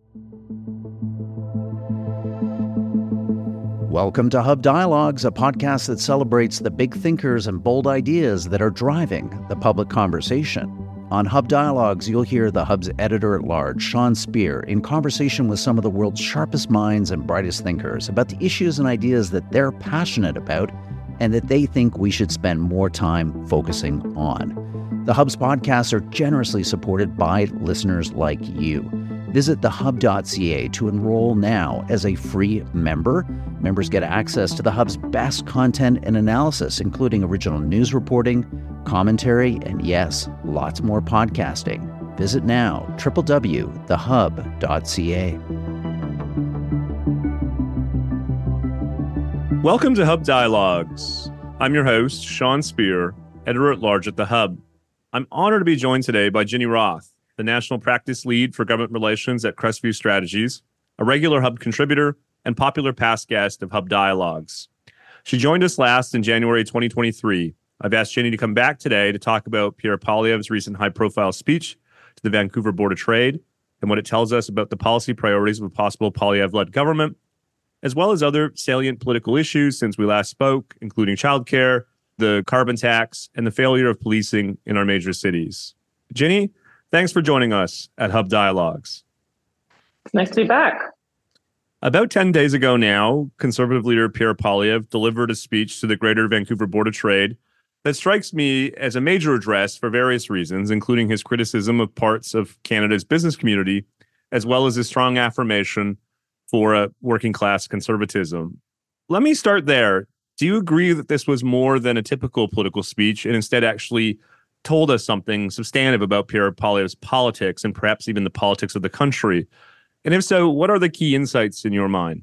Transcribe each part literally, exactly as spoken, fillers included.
Welcome to Hub Dialogues, a podcast that celebrates the big thinkers and bold ideas that are driving the public conversation. On Hub Dialogues, you'll hear the Hub's editor-at-large, Sean Speer, in conversation with some of the world's sharpest minds and brightest thinkers about the issues and ideas that they're passionate about and that they think we should spend more time focusing on. The Hub's podcasts are generously supported by listeners like you. Visit the hub dot c a to enroll now as a free member. Members get access to the Hub's best content and analysis, including original news reporting, commentary, and yes, lots more podcasting. Visit now, w w w dot the hub dot c a. Welcome to Hub Dialogues. I'm your host, Sean Speer, editor-at-large at The Hub. I'm honored to be joined today by Ginny Roth, the National Practice Lead for Government Relations at Crestview Strategies, a regular Hub contributor and popular past guest of Hub Dialogues. She joined us last in January twenty twenty-three. I've asked Ginny to come back today to talk about Pierre Poilievre's recent high-profile speech to the Vancouver Board of Trade and what it tells us about the policy priorities of a possible Poilievre-led government, as well as other salient political issues since we last spoke, including childcare, the carbon tax, and the failure of policing in our major cities. Ginny, thanks for joining us at Hub Dialogues. It's nice to be back. About ten days ago now, Conservative leader Pierre Poilievre delivered a speech to the Greater Vancouver Board of Trade that strikes me as a major address for various reasons, including his criticism of parts of Canada's business community, as well as his strong affirmation for a working-class conservatism. Let me start there. Do you agree that this was more than a typical political speech and instead actually told us something substantive about Pierre Poilievre's politics and perhaps even the politics of the country? And if so, what are the key insights in your mind?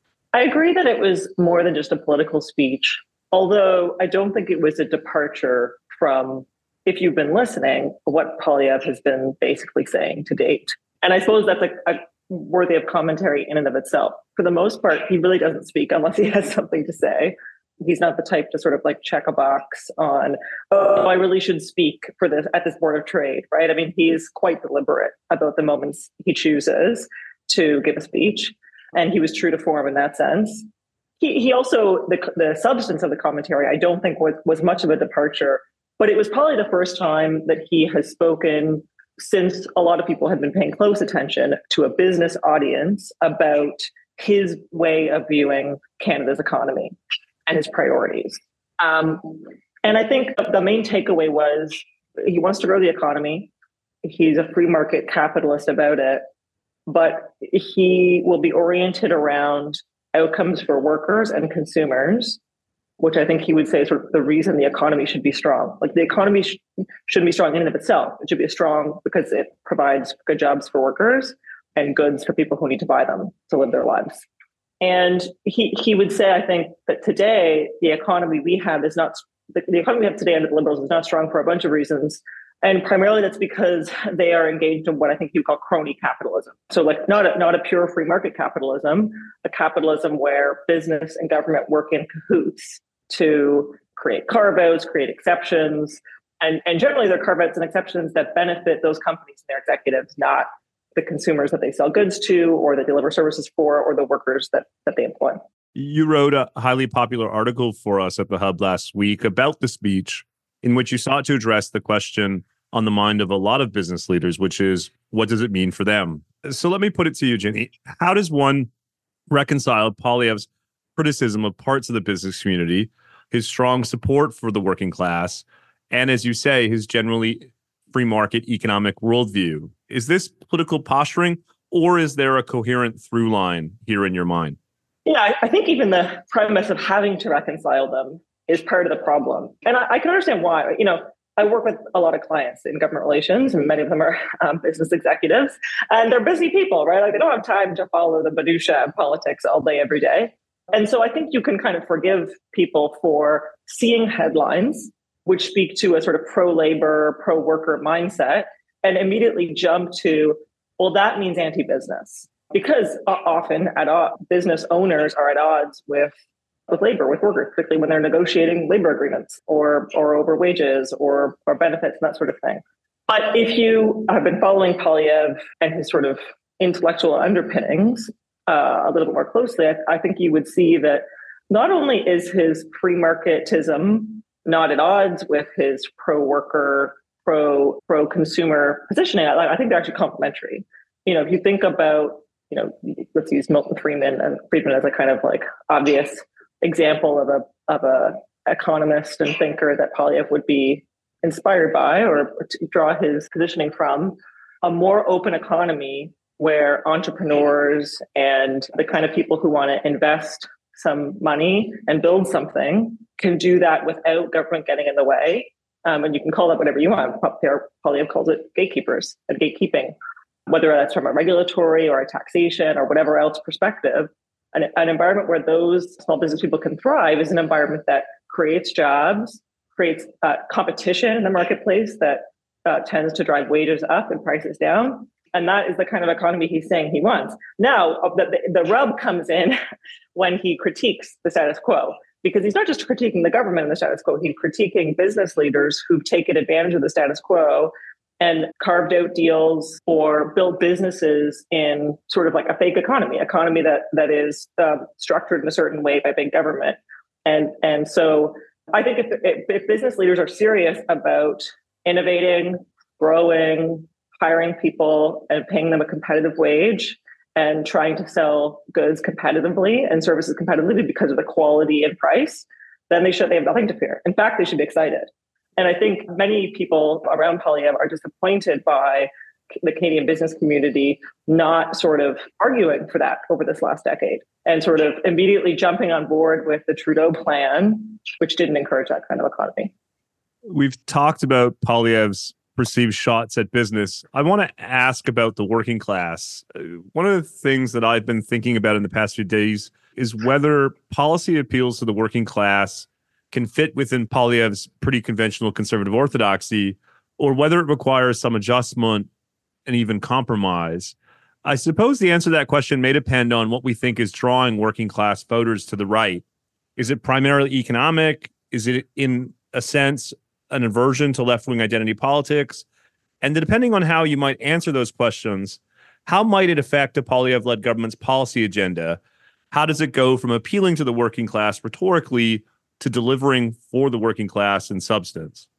I agree that it was more than just a political speech, although I don't think it was a departure from, if you've been listening, what Poilievre has been basically saying to date. And I suppose that's a, a worthy of commentary in and of itself. For the most part, he really doesn't speak unless he has something to say. He's not the type to sort of like check a box on, oh, I really should speak for this at this Board of Trade, right? I mean, he's quite deliberate about the moments he chooses to give a speech, and he was true to form in that sense. He he also, the the substance of the commentary, I don't think was, was much of a departure, but it was probably the first time that he has spoken since a lot of people have been paying close attention to a business audience about his way of viewing Canada's economy and his priorities. Um, and I think the main takeaway was he wants to grow the economy. He's a free market capitalist about it, but he will be oriented around outcomes for workers and consumers, which I think he would say is sort of the reason the economy should be strong. Like the economy sh- shouldn't be strong in and of itself. It should be strong because it provides good jobs for workers and goods for people who need to buy them to live their lives. And he he would say, I think, that today, the economy we have is not, the, the economy we have today under the Liberals is not strong for a bunch of reasons. And primarily that's because they are engaged in what I think you call crony capitalism. So like not a, not a pure free market capitalism, a capitalism where business and government work in cahoots to create carve-outs, create exceptions. And, and generally they're carve-outs and exceptions that benefit those companies and their executives, not the consumers that they sell goods to or that deliver services for or the workers that, that they employ. You wrote a highly popular article for us at The Hub last week about the speech in which you sought to address the question on the mind of a lot of business leaders, which is, what does it mean for them? So let me put it to you, Ginny. How does one reconcile Poilievre's criticism of parts of the business community, his strong support for the working class, and as you say, his generally free market economic worldview? Is this political posturing, or is there a coherent through line here in your mind? Yeah, I, I think even the premise of having to reconcile them is part of the problem. And I, I can understand why. You know, I work with a lot of clients in government relations, and many of them are um, business executives, and they're busy people, right? Like they don't have time to follow the minutia of politics all day, every day. And so I think you can kind of forgive people for seeing headlines which speak to a sort of pro-labor, pro-worker mindset and immediately jump to, well, that means anti-business. Because often at all, business owners are at odds with, with labor, with workers, particularly when they're negotiating labor agreements or or over wages or, or benefits and that sort of thing. But if you have been following Poilievre and his sort of intellectual underpinnings uh, a little bit more closely, I, I think you would see that not only is his pre-marketism not at odds with his pro-worker, pro pro-consumer positioning, I, I think they're actually complementary. You know, if you think about, you know, let's use Milton Friedman and Friedman as a kind of like obvious example of a of a economist and thinker that Poilievre would be inspired by or to draw his positioning from. A more open economy where entrepreneurs and the kind of people who want to invest some money and build something can do that without government getting in the way. Um, and you can call that whatever you want. Poilievre calls it gatekeepers and gatekeeping, whether that's from a regulatory or a taxation or whatever else perspective. An, an environment where those small business people can thrive is an environment that creates jobs, creates uh, competition in the marketplace that uh, tends to drive wages up and prices down. And that is the kind of economy he's saying he wants. Now, the, the, the rub comes in when he critiques the status quo, because he's not just critiquing the government and the status quo, he's critiquing business leaders who've taken advantage of the status quo and carved out deals or built businesses in sort of like a fake economy, economy that that is um, structured in a certain way by big government. And, and so I think if, if, if business leaders are serious about innovating, growing, hiring people and paying them a competitive wage and trying to sell goods competitively and services competitively because of the quality and price, then they should they have nothing to fear. In fact, they should be excited. And I think many people around Poilievre are disappointed by the Canadian business community not sort of arguing for that over this last decade and sort of immediately jumping on board with the Trudeau plan, which didn't encourage that kind of economy. We've talked about Poilievre's perceived shots at business. I want to ask about the working class. One of the things that I've been thinking about in the past few days is whether policy appeals to the working class can fit within Poilievre's pretty conventional conservative orthodoxy, or whether it requires some adjustment and even compromise. I suppose the answer to that question may depend on what we think is drawing working class voters to the right. Is it primarily economic? Is it, in a sense, an aversion to left-wing identity politics? And depending on how you might answer those questions, how might it affect a Poilievre-led government's policy agenda? How does it go from appealing to the working class rhetorically to delivering for the working class in substance?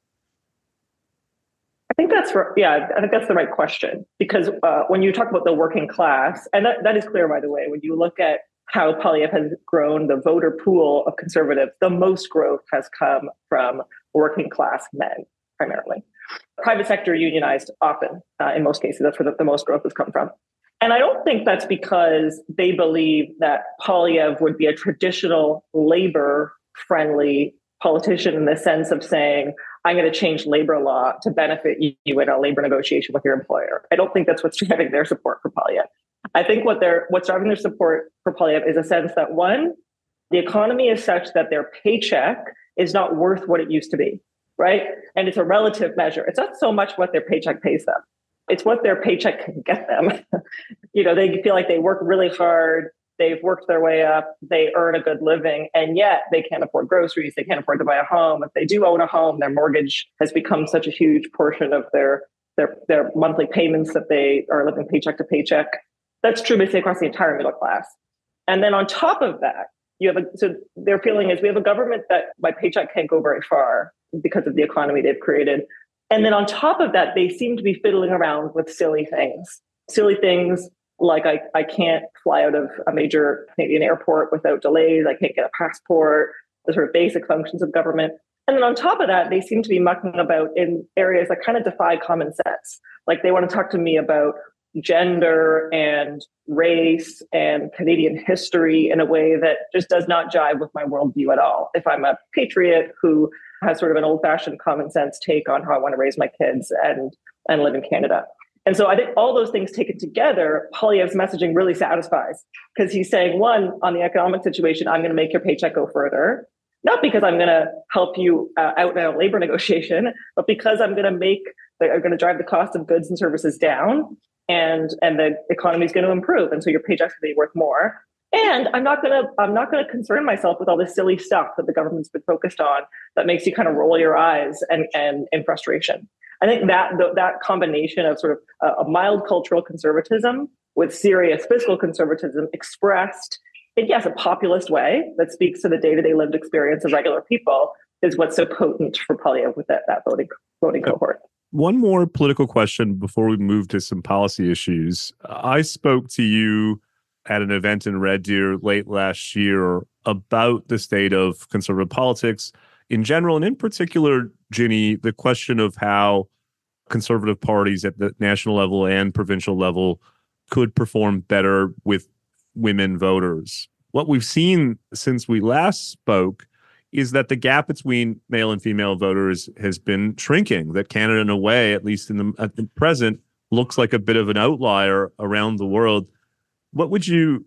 I think that's, yeah, I think that's the right question. Because uh, when you talk about the working class, and that, that is clear, by the way, when you look at how Poilievre has grown the voter pool of conservatives, the most growth has come from working class men, primarily. Private sector unionized often, uh, in most cases, that's where the, the most growth has come from. And I don't think that's because they believe that Poilievre would be a traditional labor-friendly politician in the sense of saying, I'm going to change labor law to benefit you in a labor negotiation with your employer. I don't think that's what's driving their support for Poilievre. I think what they're what's driving their support for Poilievre is a sense that, one, the economy is such that their paycheck is not worth what it used to be, right? And it's a relative measure. It's not so much what their paycheck pays them. It's what their paycheck can get them. You know, they feel like they work really hard. They've worked their way up. They earn a good living, and yet they can't afford groceries. They can't afford to buy a home. If they do own a home, their mortgage has become such a huge portion of their their their monthly payments that they are living paycheck to paycheck. That's true basically across the entire middle class. And then on top of that, you have a, so their feeling is we have a government that my paycheck can't go very far because of the economy they've created. And then on top of that, they seem to be fiddling around with silly things, silly things like I, I can't fly out of a major Canadian airport without delays. I can't get a passport, the sort of basic functions of government. And then on top of that, they seem to be mucking about in areas that kind of defy common sense. Like they want to talk to me about gender and race and Canadian history in a way that just does not jive with my worldview at all. If I'm a patriot who has sort of an old-fashioned common sense take on how I want to raise my kids and, and live in Canada. And so I think all those things taken together, Poilievre's messaging really satisfies, because he's saying, one, on the economic situation, I'm going to make your paycheck go further, not because I'm going to help you uh, out in a labor negotiation, but because I'm going to make, I'm going to drive the cost of goods and services down, and and the economy is going to improve, and so your paycheck's going to be worth more. And I'm not going to I'm not going to concern myself with all this silly stuff that the government's been focused on that makes you kind of roll your eyes and and in frustration. I think that that combination of sort of a, a mild cultural conservatism with serious fiscal conservatism expressed in, yes, a populist way that speaks to the day-to-day lived experience of regular people is what's so potent for Poilievre with that, that voting voting cohort. One more political question before we move to some policy issues. I spoke to you at an event in Red Deer late last year about the state of conservative politics in general, and in particular, Ginny, the question of how conservative parties at the national level and provincial level could perform better with women voters. What we've seen since we last spoke is that the gap between male and female voters has been shrinking, that Canada, in a way, at least in the, at the present, looks like a bit of an outlier around the world. What would you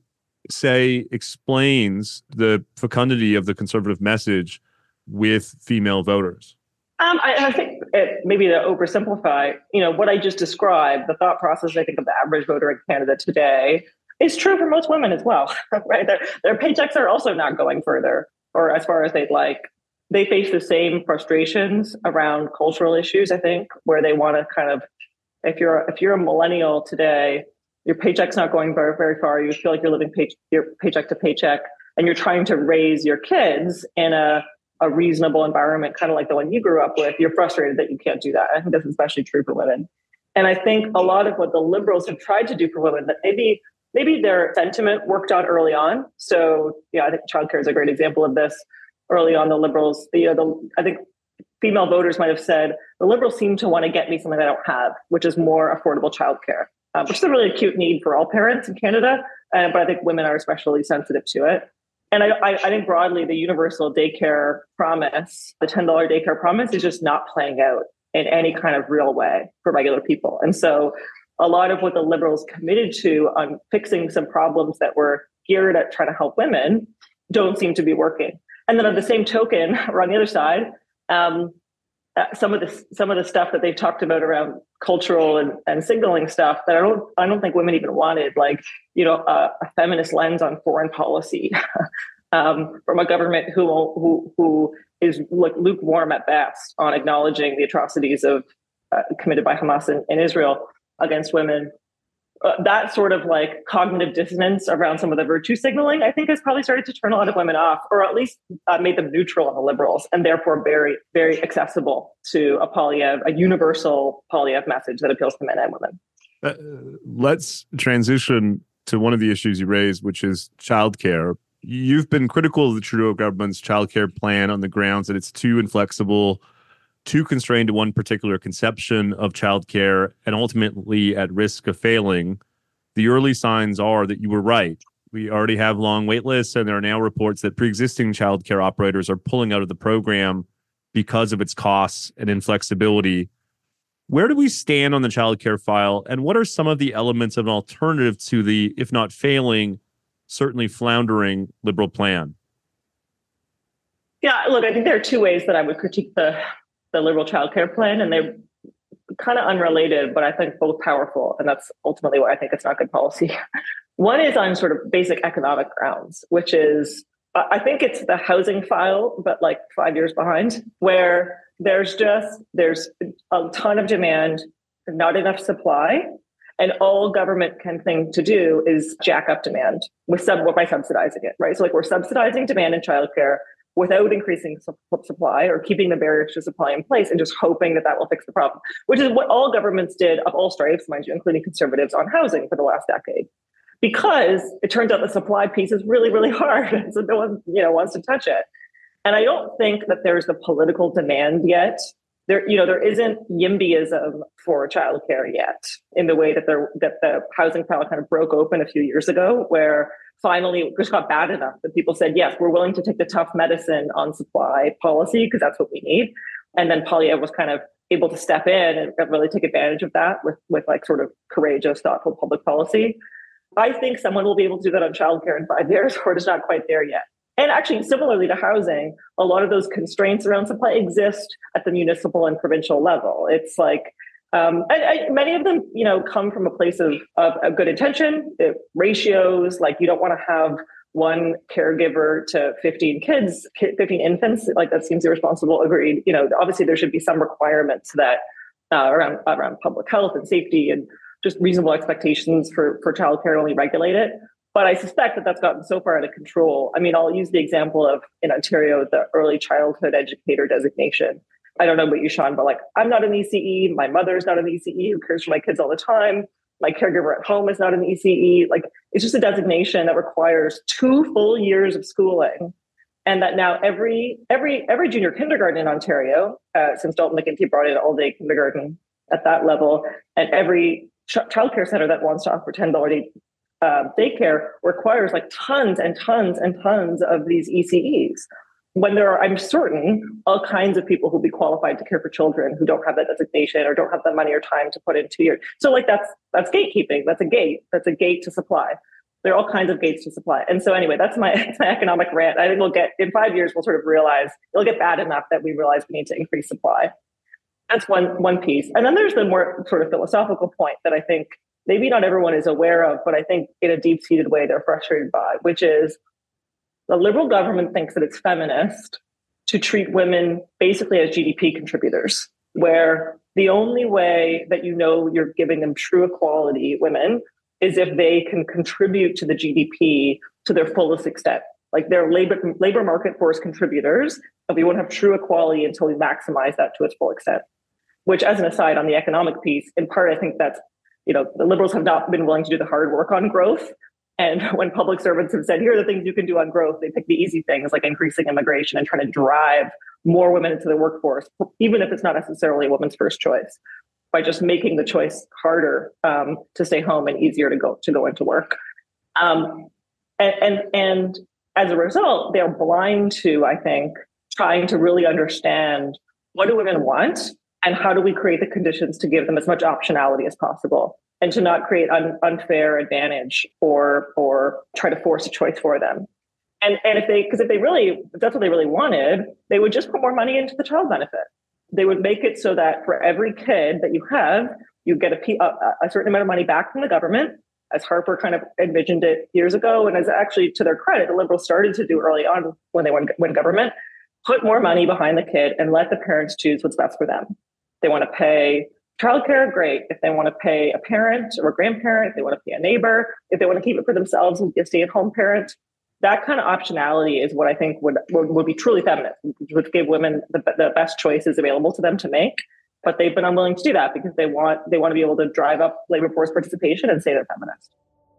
say explains the fecundity of the conservative message with female voters? Um, I, I think it, maybe to oversimplify, you know, what I just described, the thought process, I think, of the average voter in Canada today is true for most women as well, right? Their, their paychecks are also not going further or as far as they'd like. They face the same frustrations around cultural issues, I think, where they want to kind of, if you're if you're a millennial today, your paycheck's not going very, very far. You feel like you're living pay, your paycheck to paycheck, and you're trying to raise your kids in a, a reasonable environment, kind of like the one you grew up with. You're frustrated that you can't do that. I think that's especially true for women. And I think a lot of what the Liberals have tried to do for women, that maybe maybe their sentiment worked out early on. So, yeah, I think childcare is a great example of this. Early on, the Liberals, you know, the, I think female voters might have said, the Liberals seem to want to get me something I don't have, which is more affordable childcare, uh, which is a really acute need for all parents in Canada. Uh, but I think women are especially sensitive to it. And I, I, I think broadly, the universal daycare promise, the ten dollars daycare promise, is just not playing out in any kind of real way for regular people. And so a lot of what the Liberals committed to on fixing some problems that were geared at trying to help women don't seem to be working. And then on the same token, or on the other side, um, uh, some of the some of the stuff that they've talked about around cultural and, and signaling stuff that I don't I don't think women even wanted, like, you know, a, a feminist lens on foreign policy um, from a government who who who is like lukewarm at best on acknowledging the atrocities of uh, committed by Hamas in, in Israel against women. Uh, that sort of like cognitive dissonance around some of the virtue signaling, I think, has probably started to turn a lot of women off, or at least uh, made them neutral on the Liberals, and therefore very, very accessible to a Poilievre, a universal Poilievre message that appeals to men and women. Uh, let's transition to one of the issues you raised, which is childcare. You've been critical of the Trudeau government's childcare plan on the grounds that it's too inflexible, too constrained to one particular conception of childcare, and ultimately at risk of failing. The early signs are that you were right. We already have long wait lists, and there are now reports that pre-existing childcare operators are pulling out of the program because of its costs and inflexibility. Where do we stand on the childcare file, and what are some of the elements of an alternative to the, if not failing, certainly floundering Liberal plan? Yeah, look, I think there are two ways that I would critique the the Liberal childcare plan, and they're kind of unrelated, but I think both powerful. And that's ultimately why I think it's not good policy. One is on sort of basic economic grounds, which is, I think it's the housing file, but like five years behind, where there's just, there's a ton of demand, not enough supply. And all government can think to do is jack up demand with sub by subsidizing it, right? So like we're subsidizing demand in childcare without increasing supply or keeping the barriers to supply in place and just hoping that that will fix the problem, which is what all governments did of all stripes, mind you, including conservatives, on housing for the last decade. Because it turns out the supply piece is really, really hard. So no one, you know, wants to touch it. And I don't think that there's the political demand yet. There, you know, there isn't YIMBYism for childcare yet in the way that there that the housing file kind of broke open a few years ago, where finally it just got bad enough that people said, yes, we're willing to take the tough medicine on supply policy because that's what we need. And then Poilievre was kind of able to step in and really take advantage of that with, with like sort of courageous, thoughtful public policy. I think someone will be able to do that on childcare in five years, or it's not quite there yet. And actually, similarly to housing, a lot of those constraints around supply exist at the municipal and provincial level. It's like, Um, I, I, many of them, you know, come from a place of, of, of good intention, it, ratios, like you don't want to have one caregiver to fifteen kids, fifteen infants, like that seems irresponsible, agreed. You know, obviously there should be some requirements that uh, around around public health and safety and just reasonable expectations for, for childcare, only regulate it. But I suspect that that's gotten so far out of control. I mean, I'll use the example of in Ontario, the early childhood educator designation. I don't know about you, Sean, but like, I'm not an E C E. My mother's not an E C E who cares for my kids all the time. My caregiver at home is not an E C E. Like, it's just a designation that requires two full years of schooling. And that now every every every junior kindergarten in Ontario, uh, since Dalton McGuinty brought in all-day kindergarten at that level, and every ch- childcare center that wants to offer ten dollars day, uh, daycare requires like tons and tons and tons of these E C Es. When there are, I'm certain, all kinds of people who'll be qualified to care for children who don't have that designation or don't have the money or time to put in two years. So like that's that's gatekeeping. That's a gate. That's a gate to supply. There are all kinds of gates to supply. And so anyway, that's my, that's my economic rant. I think we'll get, in five years, we'll sort of realize, it'll get bad enough that we realize we need to increase supply. That's one, one piece. And then there's the more sort of philosophical point that I think maybe not everyone is aware of, but I think in a deep-seated way they're frustrated by, which is the Liberal government thinks that it's feminist to treat women basically as G D P contributors, where the only way that you know you're giving them true equality, women, is if they can contribute to the G D P to their fullest extent. Like they're labor, labor market force contributors, and we won't have true equality until we maximize that to its full extent. Which, as an aside on the economic piece, in part, I think that's, you know, the Liberals have not been willing to do the hard work on growth. And when public servants have said, here are the things you can do on growth, they pick the easy things like increasing immigration and trying to drive more women into the workforce, even if it's not necessarily a woman's first choice, by just making the choice harder um, to stay home and easier to go to go into work. Um, and, and, and as a result, they're blind to, I think, trying to really understand what do women want and how do we create the conditions to give them as much optionality as possible and to not create an unfair advantage or or try to force a choice for them. And, and if they, because if they really, if that's what they really wanted, they would just put more money into the child benefit. They would make it so that for every kid that you have, you get a, a, a certain amount of money back from the government, as Harper kind of envisioned it years ago. And as actually, to their credit, the Liberals started to do early on when they went win government, put more money behind the kid and let the parents choose what's best for them. They want to pay childcare, great. If they want to pay a parent or a grandparent, if they want to pay a neighbor, if they want to keep it for themselves and be a stay-at-home parent, that kind of optionality is what I think would, would, would be truly feminist, would give women the, the best choices available to them to make. But they've been unwilling to do that because they want they want to be able to drive up labor force participation and say they're feminist.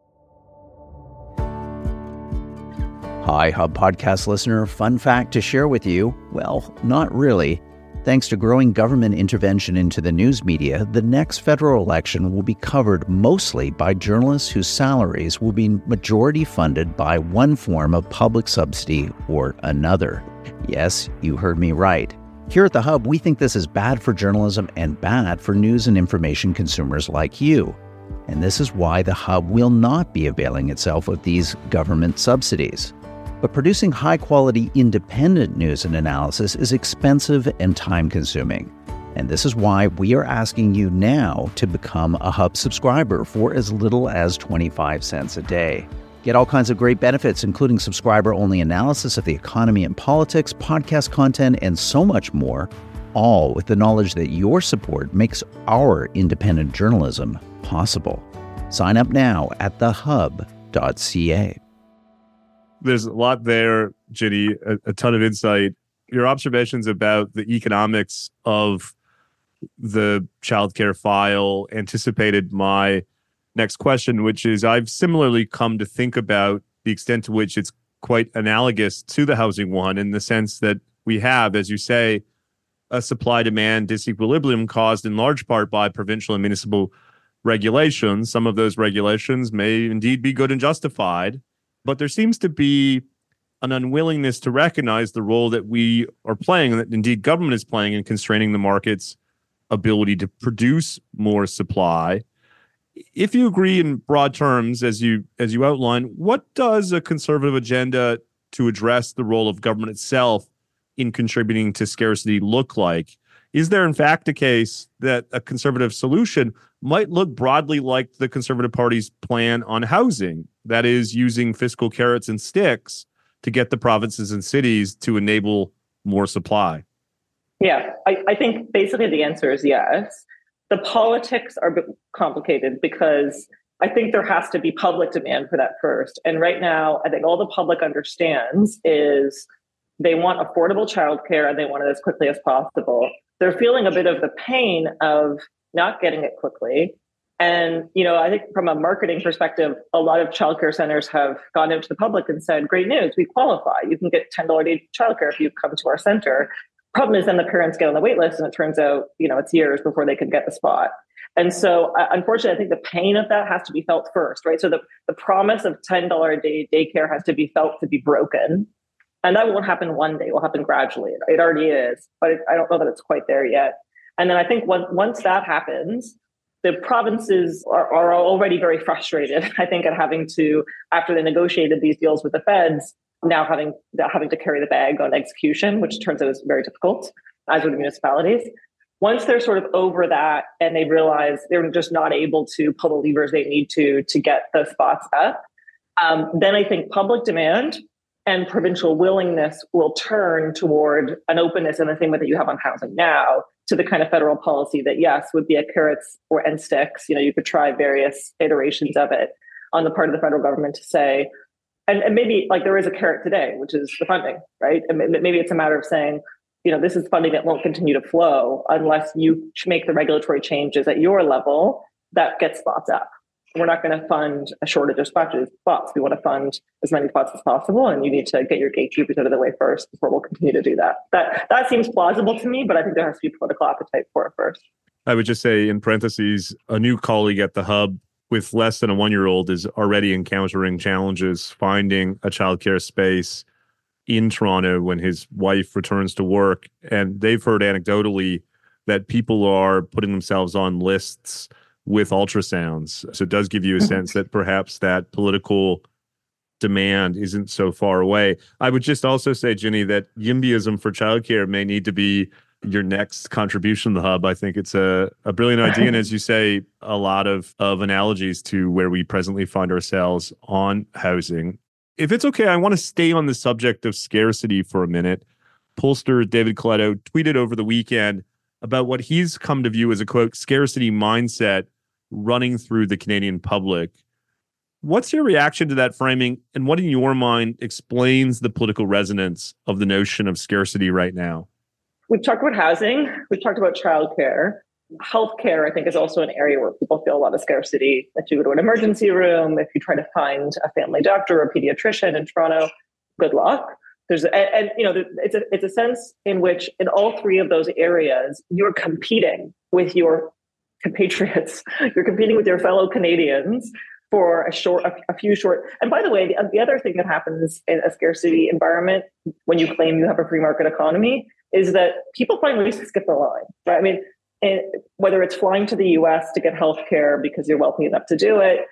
Hi, Hub Podcast listener. Fun fact to share with you. Well, not really. Thanks to growing government intervention into the news media, the next federal election will be covered mostly by journalists whose salaries will be majority funded by one form of public subsidy or another. Yes, you heard me right. Here at the Hub, we think this is bad for journalism and bad for news and information consumers like you. And this is why the Hub will not be availing itself of these government subsidies. But producing high-quality, independent news and analysis is expensive and time-consuming. And this is why we are asking you now to become a Hub subscriber for as little as twenty-five cents a day. Get all kinds of great benefits, including subscriber-only analysis of the economy and politics, podcast content, and so much more, all with the knowledge that your support makes our independent journalism possible. Sign up now at the hub dot c a. There's a lot there, Ginny, a, a ton of insight. Your observations about the economics of the childcare file anticipated my next question, which is I've similarly come to think about the extent to which it's quite analogous to the housing one in the sense that we have, as you say, a supply-demand disequilibrium caused in large part by provincial and municipal regulations. Some of those regulations may indeed be good and justified, but there seems to be an unwillingness to recognize the role that we are playing, and that indeed government is playing in constraining the market's ability to produce more supply. If you agree in broad terms, as you as you outline, what does a conservative agenda to address the role of government itself in contributing to scarcity look like? Is there, in fact, a case that a conservative solution might look broadly like the Conservative Party's plan on housing, that is, using fiscal carrots and sticks to get the provinces and cities to enable more supply? Yeah, I, I think basically the answer is yes. The politics are a bit complicated because I think there has to be public demand for that first. And right now, I think all the public understands is they want affordable childcare and they want it as quickly as possible. They're feeling a bit of the pain of not getting it quickly. And, you know, I think from a marketing perspective, a lot of childcare centers have gone out to the public and said, great news, we qualify. You can get ten dollars a day childcare if you come to our center. Problem is then the parents get on the wait list and it turns out, you know, it's years before they can get the spot. And so uh, unfortunately, I think the pain of that has to be felt first, right? So the, the promise of ten dollars a day daycare has to be felt to be broken. And that won't happen one day, it will happen gradually. It already is, but it, I don't know that it's quite there yet. And then I think when, once that happens, the provinces are, are already very frustrated, I think, at having to, after they negotiated these deals with the feds, now having having to carry the bag on execution, which turns out is very difficult, as with the municipalities. Once they're sort of over that and they realize they're just not able to pull the levers they need to to get the spots up, um, then I think public demand and provincial willingness will turn toward an openness in the same way that you have on housing now to the kind of federal policy that, yes, would be a carrots or and sticks. You know, you could try various iterations of it on the part of the federal government to say, And, and maybe like there is a carrot today, which is the funding, right? And maybe it's a matter of saying, you know, this is funding that won't continue to flow unless you make the regulatory changes at your level that get spots up. We're not going to fund a shortage of spots. We want to fund as many spots as possible, and you need to get your gatekeepers out of the way first before we'll continue to do that. That that seems plausible to me, but I think there has to be political appetite for it first. I would just say, in parentheses, a new colleague at the Hub with less than a one-year-old is already encountering challenges finding a childcare space in Toronto when his wife returns to work. And they've heard anecdotally that people are putting themselves on lists with ultrasounds. So it does give you a sense that perhaps that political demand isn't so far away. I would just also say, Ginny, that YIMBYism for childcare may need to be your next contribution to the Hub. I think it's a, a brilliant idea. And as you say, a lot of, of analogies to where we presently find ourselves on housing. If it's okay, I want to stay on the subject of scarcity for a minute. Pollster David Coletto tweeted over the weekend about what he's come to view as a, quote, scarcity mindset running through the Canadian public. What's your reaction to that framing? And what in your mind explains the political resonance of the notion of scarcity right now? We've talked about housing. We've talked about childcare. Healthcare, I think, is also an area where people feel a lot of scarcity. If you go to an emergency room, if you try to find a family doctor or a pediatrician in Toronto, good luck. There's and, and you know, it's a it's a sense in which in all three of those areas, you're competing with your compatriots. You're competing with your fellow Canadians for a short, a, a few short. And by the way, the, the other thing that happens in a scarcity environment when you claim you have a free market economy is that people find ways to skip the line, right? I mean, and whether it's flying to the U S to get healthcare because you're wealthy enough to do it,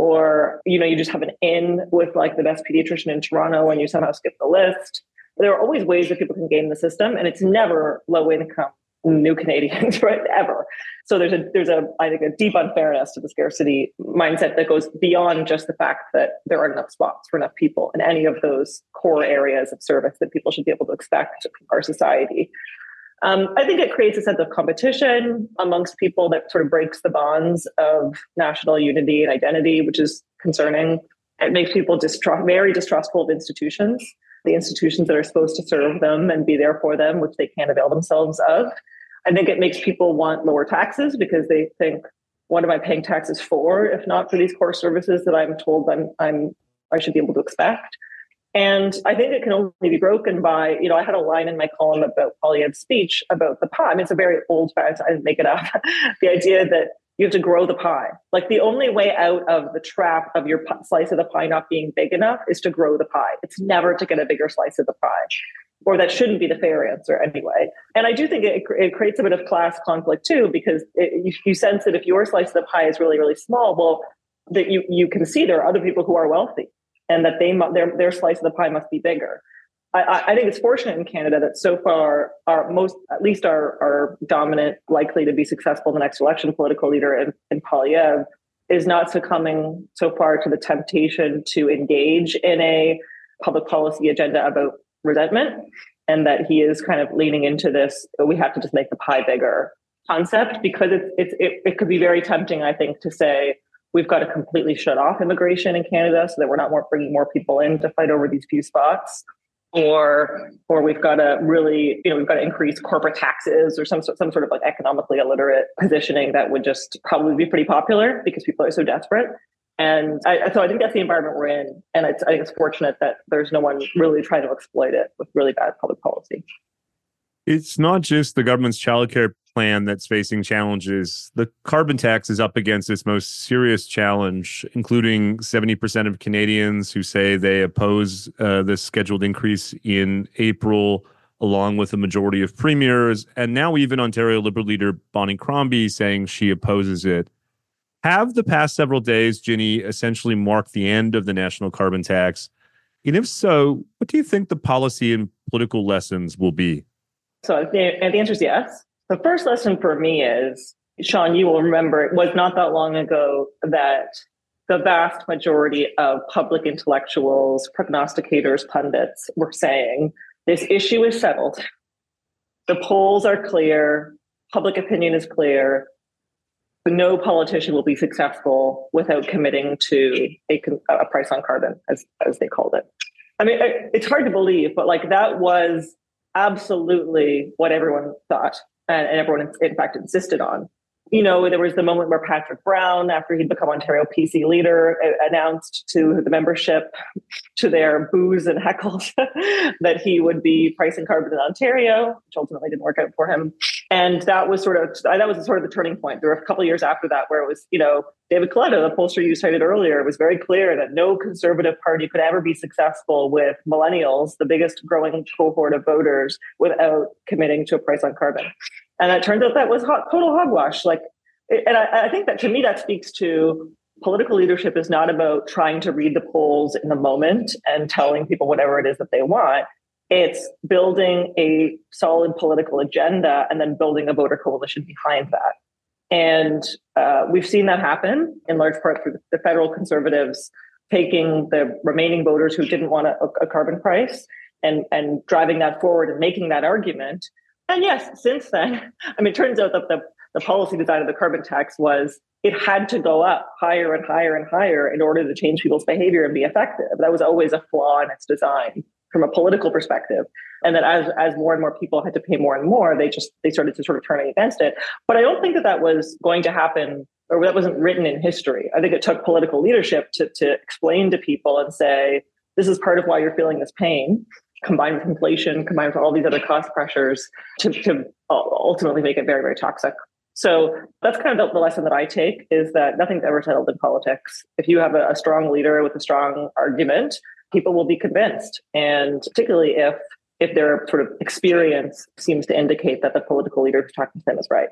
or, you know, you just have an in with like the best pediatrician in Toronto and you somehow skip the list. There are always ways that people can game the system, and it's never low income new Canadians, right? Ever. So there's a, there's a, I think, a deep unfairness to the scarcity mindset that goes beyond just the fact that there aren't enough spots for enough people in any of those core areas of service that people should be able to expect from our society. Um, I think it creates a sense of competition amongst people that sort of breaks the bonds of national unity and identity, which is concerning. It makes people distrust, very distrustful of institutions, the institutions that are supposed to serve them and be there for them, which they can't avail themselves of. I think it makes people want lower taxes because they think, what am I paying taxes for, if not for these core services that I'm told I'm, I'm I should be able to expect? And I think it can only be broken by, you know, I had a line in my column about Poilievre's speech about the pie. I mean, it's a very old fact. I didn't make it up. The idea that you have to grow the pie. Like the only way out of the trap of your slice of the pie not being big enough is to grow the pie. It's never to get a bigger slice of the pie. Or that shouldn't be the fair answer anyway. And I do think it, it creates a bit of class conflict too, because it, you, you sense that if your slice of the pie is really, really small, well, that you, you can see there are other people who are wealthy and that they their their slice of the pie must be bigger. I, I think it's fortunate in Canada that so far our most, at least our, our dominant, likely to be successful in the next election political leader in, in Poilievre is not succumbing so far to the temptation to engage in a public policy agenda about resentment, and that he is kind of leaning into this, we have to just make the pie bigger concept because it's, it's, it, it could be very tempting, I think, to say we've got to completely shut off immigration in Canada so that we're not more bringing more people in to fight over these few spots. Or, or we've got to really, you know, we've got to increase corporate taxes or some some sort of like economically illiterate positioning that would just probably be pretty popular because people are so desperate. And I, so I think that's the environment we're in, and it's, I think it's fortunate that there's no one really trying to exploit it with really bad public policy. It's not just the government's childcare plan that's facing challenges. The carbon tax is up against its most serious challenge, including seventy percent of Canadians who say they oppose uh, the scheduled increase in April, along with a majority of premiers, and now even Ontario Liberal leader Bonnie Crombie saying she opposes it. Have the past several days, Ginny, essentially marked the end of the national carbon tax? And if so, what do you think the policy and political lessons will be? So the, and the answer is yes. The first lesson for me is, Sean, you will remember it was not that long ago that the vast majority of public intellectuals, prognosticators, pundits were saying this issue is settled. The polls are clear. Public opinion is clear. No politician will be successful without committing to a, a price on carbon, as, as they called it. I mean, it's hard to believe, but like that was absolutely what everyone thought, and, and everyone, in fact, insisted on. You know, there was the moment where Patrick Brown, after he'd become Ontario P C leader, announced to the membership, to their boos and heckles, that he would be pricing carbon in Ontario, which ultimately didn't work out for him. And that was sort of that was sort of the turning point. There were a couple of years after that where it was, you know, David Coletto, the pollster you cited earlier, was very clear that no Conservative Party could ever be successful with millennials, the biggest growing cohort of voters, without committing to a price on carbon. And it turns out that was hot, total hogwash. Like, and I, I think that to me that speaks to political leadership is not about trying to read the polls in the moment and telling people whatever it is that they want. It's building a solid political agenda and then building a voter coalition behind that. And uh, we've seen that happen in large part through the federal Conservatives taking the remaining voters who didn't want a, a carbon price and, and driving that forward and making that argument. And yes, since then, I mean, it turns out that the, the policy design of the carbon tax was it had to go up higher and higher and higher in order to change people's behavior and be effective. That was always a flaw in its design from a political perspective. And that as, as more and more people had to pay more and more, they just, they started to sort of turning against it. But I don't think that that was going to happen, or that wasn't written in history. I think it took political leadership to, to explain to people and say, this is part of why you're feeling this pain, combined with inflation, combined with all these other cost pressures, to, to ultimately make it very, very toxic. So that's kind of the, the lesson that I take, is that nothing's ever settled in politics. If you have a, a strong leader with a strong argument, people will be convinced. And particularly if if their sort of experience seems to indicate that the political leader who's talking to them is right.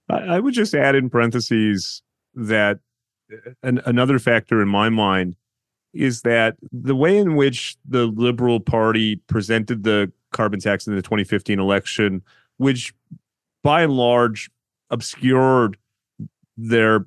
I would just add in parentheses that an, another factor in my mind is that the way in which the Liberal Party presented the carbon tax in the twenty fifteen election, which by and large obscured their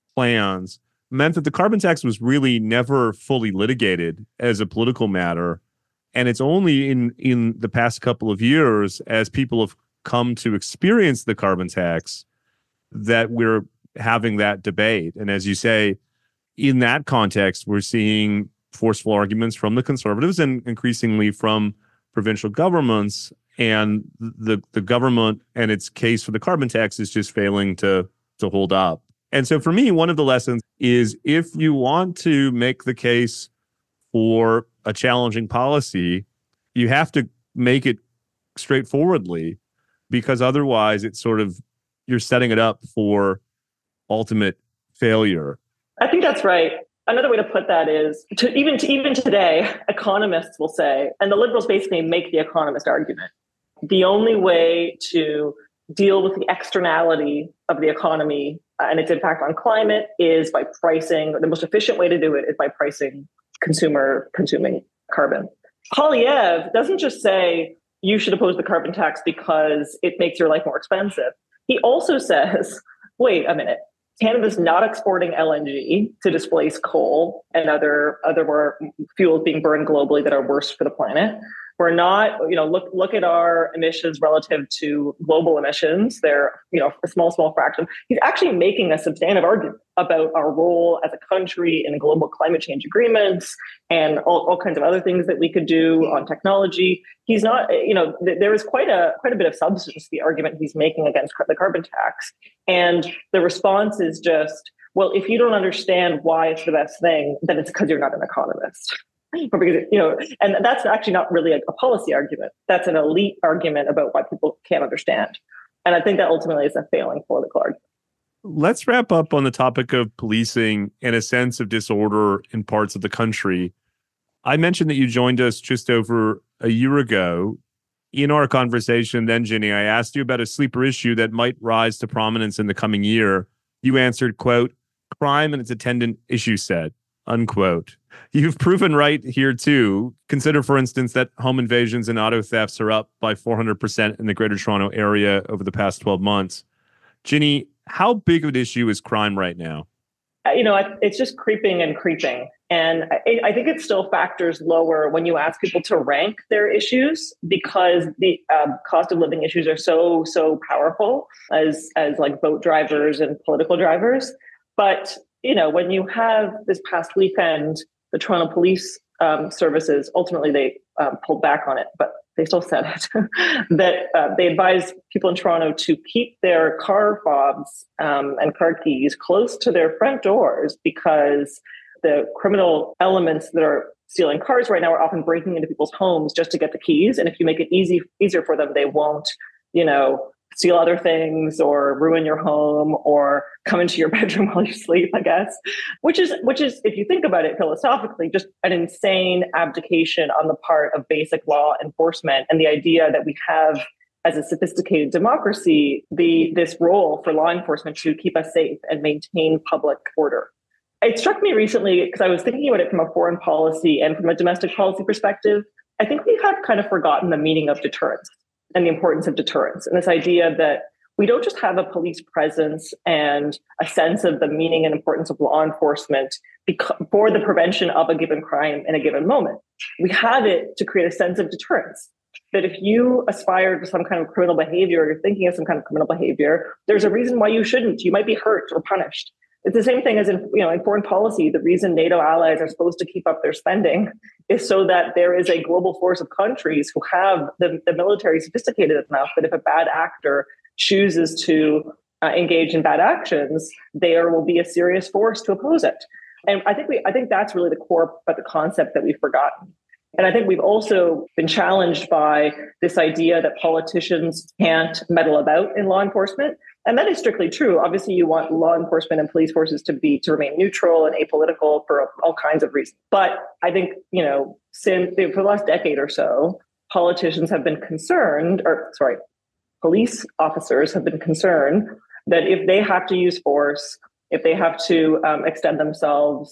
plans, meant that the carbon tax was really never fully litigated as a political matter. And it's only in, in the past couple of years, as people have come to experience the carbon tax, that we're having that debate. And as you say, in that context, we're seeing forceful arguments from the Conservatives and increasingly from provincial governments. And the, the government and its case for the carbon tax is just failing to, to hold up. And so for me, one of the lessons is if you want to make the case for a challenging policy, you have to make it straightforwardly, because otherwise it's sort of, you're setting it up for ultimate failure. I think that's right. Another way to put that is, to even to even today, economists will say, and the Liberals basically make the economist argument, the only way to deal with the externality of the economy and its impact on climate is by pricing. The most efficient way to do it is by pricing consumer consuming carbon. Poilievre doesn't just say you should oppose the carbon tax because it makes your life more expensive. He also says, wait a minute, Canada's not exporting L N G to displace coal and other, other more fuels being burned globally that are worse for the planet. We're not, you know, look look at our emissions relative to global emissions. They're, you know, a small, small fraction. He's actually making a substantive argument about our role as a country in global climate change agreements and all, all kinds of other things that we could do on technology. He's not, you know, th- there is quite a quite a bit of substance to the argument he's making against the carbon tax. And the response is just, well, if you don't understand why it's the best thing, then it's because you're not an economist. Or because, you know, and that's actually not really a, a policy argument. That's an elite argument about why people can't understand. And I think that ultimately is a failing political argument. Let's wrap up on the topic of policing and a sense of disorder in parts of the country. I mentioned that you joined us just over a year ago. In our conversation then, Ginny, I asked you about a sleeper issue that might rise to prominence in the coming year. You answered, quote, crime and its attendant issue set, unquote. You've proven right here, too. Consider, for instance, that home invasions and auto thefts are up by four hundred percent in the Greater Toronto Area over the past twelve months. Ginny, how big of an issue is crime right now? You know, it's just creeping and creeping. And I, I think it still factors lower when you ask people to rank their issues, because the um, cost of living issues are so, so powerful as, as like boat drivers and political drivers. But, you know, when you have this past weekend, the Toronto Police um, Services, ultimately they um, pulled back on it, but they still said it, that uh, they advised people in Toronto to keep their car fobs um, and car keys close to their front doors, because the criminal elements that are stealing cars right now are often breaking into people's homes just to get the keys. And if you make it easy easier for them, they won't, you know, steal other things or ruin your home or come into your bedroom while you sleep, I guess, which is, which is, if you think about it philosophically, just an insane abdication on the part of basic law enforcement and the idea that we have, as a sophisticated democracy, the this role for law enforcement to keep us safe and maintain public order. It struck me recently, because I was thinking about it from a foreign policy and from a domestic policy perspective. I think we have kind of forgotten the meaning of deterrence and the importance of deterrence, and this idea that we don't just have a police presence and a sense of the meaning and importance of law enforcement because, for the prevention of a given crime in a given moment. We have it to create a sense of deterrence, that if you aspire to some kind of criminal behavior, or you're thinking of some kind of criminal behavior, there's a reason why you shouldn't. You might be hurt or punished. It's the same thing as in, you know, in foreign policy. The reason NATO allies are supposed to keep up their spending is so that there is a global force of countries who have the, the military sophisticated enough that if a bad actor chooses to uh, engage in bad actions, there will be a serious force to oppose it. And I think we, I think that's really the core, but the concept that we've forgotten. And I think we've also been challenged by this idea that politicians can't meddle about in law enforcement. And that is strictly true. Obviously, you want law enforcement and police forces to be to remain neutral and apolitical for all kinds of reasons. But I think, you know, since for the last decade or so, politicians have been concerned, or sorry, police officers have been concerned that if they have to use force, if they have to um, extend themselves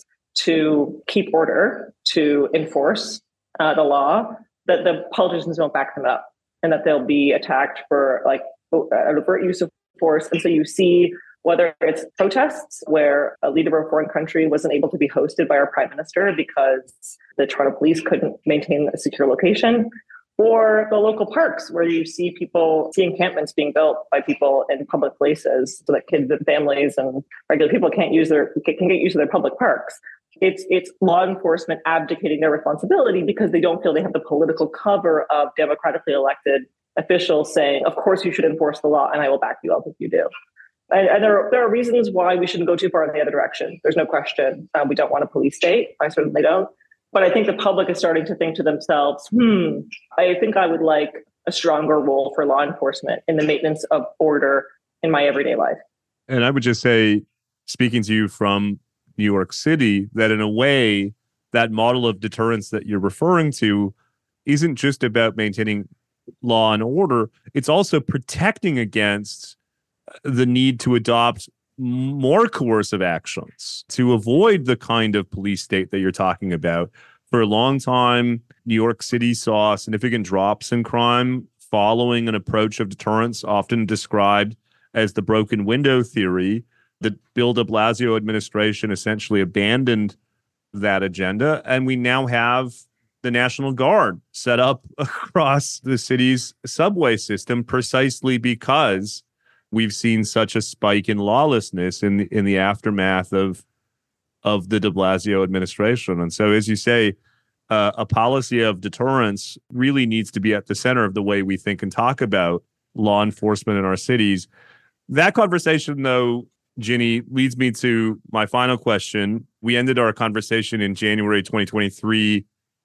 to keep order, to enforce uh, the law, that the politicians don't back them up, and that they'll be attacked for like an overt use of force. And so you see, whether it's protests where a leader of a foreign country wasn't able to be hosted by our prime minister because the Toronto police couldn't maintain a secure location, or the local parks where you see people, see encampments being built by people in public places so that kids and families and regular people can't use their can get used to their public parks. It's it's law enforcement abdicating their responsibility because they don't feel they have the political cover of democratically elected officials saying, of course you should enforce the law and I will back you up if you do. And, and there, are, there are reasons why we shouldn't go too far in the other direction. There's no question. Uh, we don't want a police state. I certainly don't. But I think the public is starting to think to themselves, hmm, I think I would like a stronger role for law enforcement in the maintenance of order in my everyday life. And I would just say, speaking to you from New York City, that in a way, that model of deterrence that you're referring to isn't just about maintaining law and order. It's also protecting against the need to adopt more coercive actions to avoid the kind of police state that you're talking about. For a long time, New York City saw significant drops in crime following an approach of deterrence often described as the broken window theory. The Bill de Blasio administration essentially abandoned that agenda, and we now have the National Guard set up across the city's subway system precisely because we've seen such a spike in lawlessness in the, in the aftermath of of the de Blasio administration. And so, as you say, uh, a policy of deterrence really needs to be at the center of the way we think and talk about law enforcement in our cities. That conversation, though, Ginny, leads me to my final question. We ended our conversation in January twenty twenty-three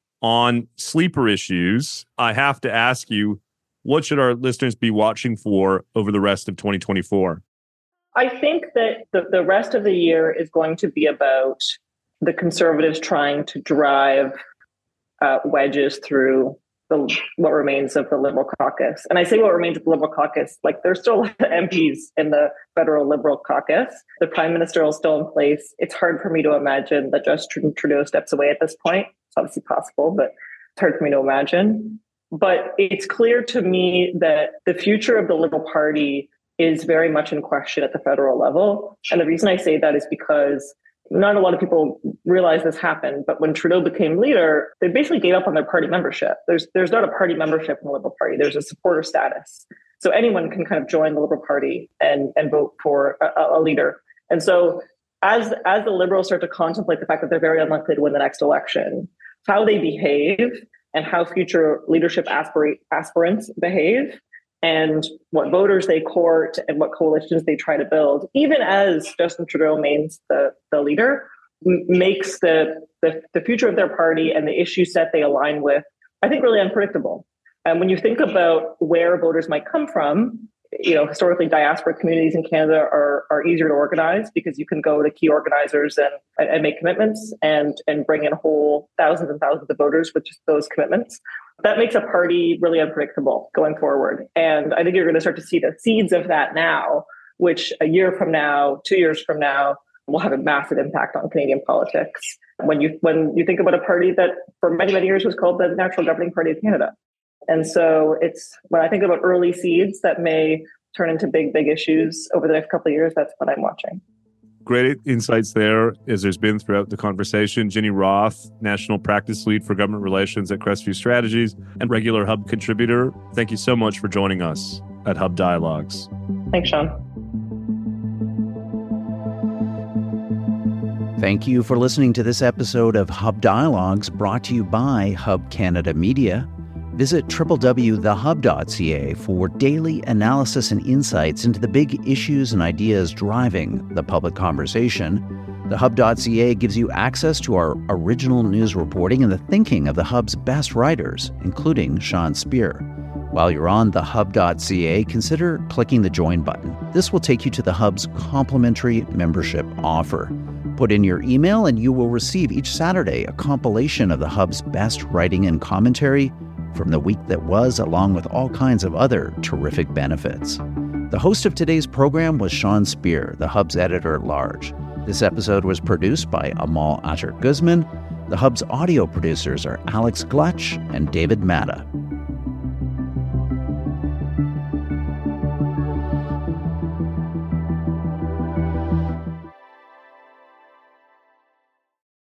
on sleeper issues. I have to ask you, what should our listeners be watching for over the rest of twenty twenty-four? I think that the, the rest of the year is going to be about the conservatives trying to drive uh, wedges through the, what remains of the Liberal caucus. And I say what remains of the Liberal caucus, like there's still M Ps in the federal Liberal caucus. The Prime Minister is still in place. It's hard for me to imagine that Justin Trudeau steps away at this point. It's obviously possible, but it's hard for me to imagine. But it's clear to me that the future of the Liberal Party is very much in question at the federal level. And the reason I say that is because not a lot of people realize this happened, but when Trudeau became leader, they basically gave up on their party membership. There's there's not a party membership in the Liberal Party. There's a supporter status. So anyone can kind of join the Liberal Party and, and vote for a, a leader. And so as, as the Liberals start to contemplate the fact that they're very unlikely to win the next election, how they behave and how future leadership aspirate, aspirants behave, and what voters they court and what coalitions they try to build, even as Justin Trudeau remains the, the leader, m- makes the, the, the future of their party and the issue set they align with, I think, really unpredictable. And when you think about where voters might come from, you know, historically diasporic communities in Canada are, are easier to organize because you can go to key organizers and, and make commitments and, and bring in whole thousands and thousands of voters with just those commitments. That makes a party really unpredictable going forward. And I think you're going to start to see the seeds of that now, which a year from now, two years from now, will have a massive impact on Canadian politics. When you when you think about a party that for many, many years was called the Natural Governing Party of Canada. And so it's when I think about early seeds that may turn into big, big issues over the next couple of years, that's what I'm watching. Great insights there, as there's been throughout the conversation. Ginny Roth, National Practice Lead for Government Relations at Crestview Strategies and regular Hub contributor. Thank you so much for joining us at Hub Dialogues. Thanks, Sean. Thank you for listening to this episode of Hub Dialogues, brought to you by Hub Canada Media. Visit w w w dot the hub dot c a for daily analysis and insights into the big issues and ideas driving the public conversation. the hub dot c a gives you access to our original news reporting and the thinking of the Hub's best writers, including Sean Speer. While you're on the hub dot c a, consider clicking the join button. This will take you to the Hub's complimentary membership offer. Put in your email and you will receive each Saturday a compilation of the Hub's best writing and commentary from the week that was, along with all kinds of other terrific benefits. The host of today's program was Sean Speer, the Hub's editor-at-large. This episode was produced by Amal Atar Guzman. The Hub's audio producers are Alex Glutch and David Matta.